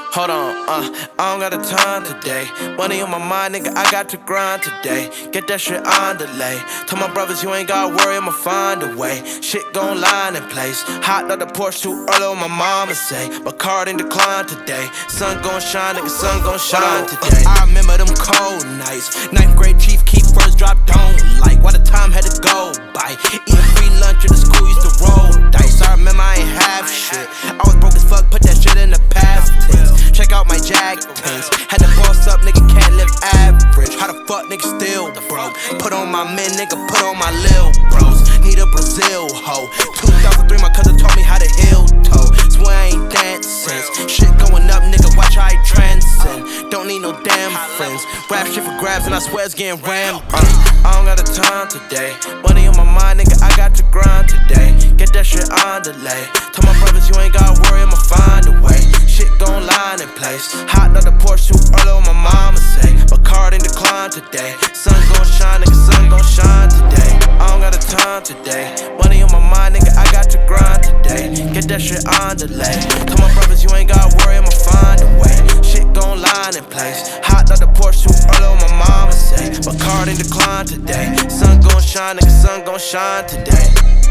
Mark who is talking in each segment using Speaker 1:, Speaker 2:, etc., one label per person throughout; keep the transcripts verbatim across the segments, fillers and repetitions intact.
Speaker 1: Hold on, uh, I don't got a time today. Money on my mind, nigga, I got to grind today. Get that shit on delay. Tell my brothers you ain't gotta worry, I'ma find a way. Shit gon' line in place. Hot out the Porsche too early, what my mama say. My card in decline today. Sun gon' shine, nigga, sun gon' shine today. I remember them cold nights. Ninth grade chief keep first drop, don't like. Why the time had to go by. Eating free lunch at the school, used to roll dice. I remember I ain't have shit. I was broke as fuck, put that shit in the past tense. Check out my Jag pins. Had to boss up, nigga can't live average. How the fuck nigga still broke? Put on my men, nigga, put on my lil bros. Need a Brazil hoe. two thousand three, my cousin taught me how to heel toe. Swear I ain't dancing. Shit going up, nigga, watch how I transcend. Don't need no damn friends. Rap shit for grabs and I swear it's getting rammed. Uh, I don't got the time today. Money on my mind, nigga, I got to grind today. Get that shit on delay. Tell my brothers you ain't gotta worry, I'ma find a way. Shit gon' line in place. Hot out the Porsche too early, what my mama say. My card in decline today. Sun gon' shine, nigga, sun gon' shine today. I don't got the time today. Money on my mind, nigga, I got to grind today. Get that shit on delay. Tell my brothers you ain't gotta worry, I'ma find a way. Shit gon' line in place. Hot out the Porsche too early, what my mama say. My card in decline today. Sun gon' shine, nigga, sun gon' shine today.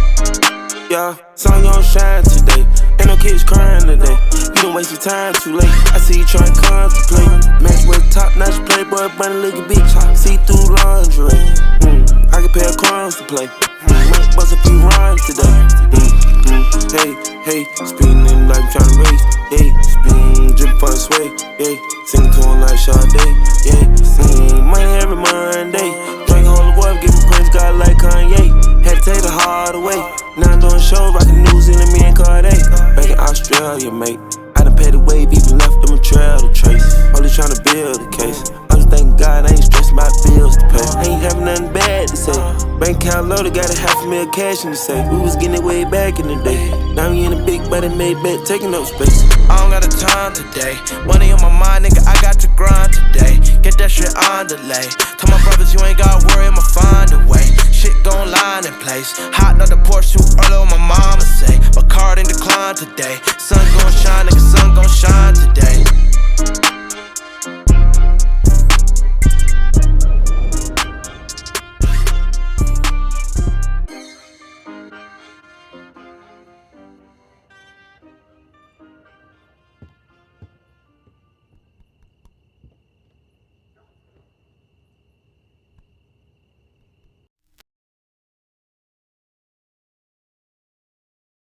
Speaker 2: Yeah, sun gon' shine today. Ain't no kids crying today. You don't waste your time too late. I see you trying to contemplate. Match with top notch playboy, bunny looking bitch. See through lingerie. Mm, I can pay a crumbs to play. Mm, might bust a few rhymes today. Mm, mm, hey, hey, spinning like I'm trying to race. Hey, spin, drip for the sway. Hey, singing to him like Sade. Yeah, mm, money every Monday. Drink holy water, giving praise God like Kanye. Had to take the hard away. Now I'm doing shows, rockin' New Zealand, me and Carday. Back in Australia, mate. I done paid the wave, even left them a trail to trace. Only tryna build a case. I'm just thanking God I ain't stressing my bills to pay. I ain't having nothing bad to say. Bank account loaded, got a half a mil cash in the safe. We was getting it way back in the day. Now we in a big body made back, taking up space.
Speaker 1: I don't got the time today. Money on my mind, nigga, I got to grind today. Get that shit on delay. Tell my brothers you ain't gotta worry, I'ma find a way. Shit gon' line in place. Hot out the Porsche too early, what my mama say. My card in decline today. Sun gon' shine, nigga, sun gon'